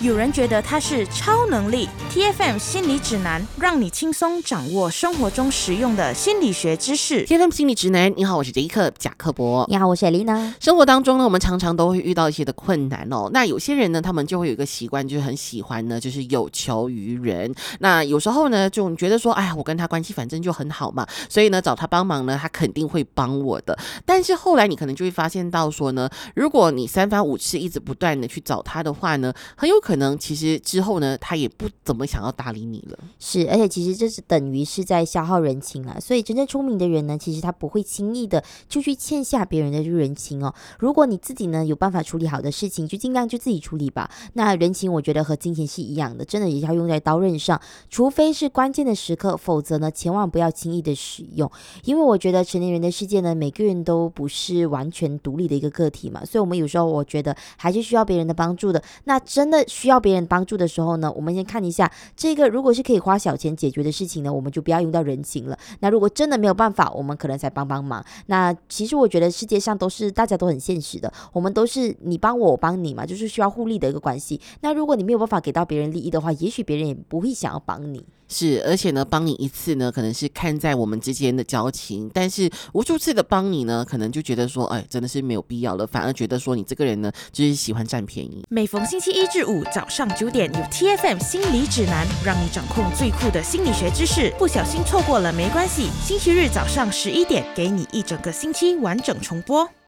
有人觉得它是超能力。 TFM 心理指南，让你轻松掌握生活中实用的心理学知识。 TFM 心理指南，你好，我是杰克贾克伯。 你好，我是Elena。 生活当中呢，我们常常都会遇到一些的困难哦。那有些人呢，他们就会有一个习惯，就是很喜欢呢，就是有求于人。那有时候呢，就觉得说，哎，我跟他关系反正就很好嘛，所以呢，找他帮忙呢，他肯定会帮我的。但是后来你可能就会发现到说呢，如果你三番五次一直不断的去找他的话呢，很有可能其实之后呢，他也不怎么想要搭理你了。 是，而且其实这是等于是在消耗人情啊。所以真正聪明的人呢，其实他不会轻易的就去欠下别人的人情哦。如果你自己呢有办法处理好的事情，就尽量就自己处理吧。那人情我觉得和金钱是一样的，真的也要用在刀刃上，除非是关键的时刻，否则呢千万不要轻易的使用。因为我觉得成年人的世界呢，每个人都不是完全独立的一个个体嘛，所以我们有时候我觉得还是需要别人的帮助的。那真的需要别人帮助的时候呢，我们先看一下这个如果是可以花小钱解决的事情呢，我们就不要用到人情了。那如果真的没有办法，我们可能才帮帮忙。那其实我觉得世界上大家都很现实的，我们都是你帮我，我帮你嘛，就是需要互利的一个关系。那如果你没有办法给到别人利益的话，也许别人也不会想要帮你。 是，而且呢，帮你一次呢，可能是看在我们之间的交情，但是无数次的帮你呢，可能就觉得说，哎，真的是没有必要了，反而觉得说你这个人呢，就是喜欢占便宜。 每逢星期一至五早上9点，有 TFM 心理指南，让你掌控最酷的心理学知识。不小心错过了没关系，星期日早上11点，给你一整个星期完整重播。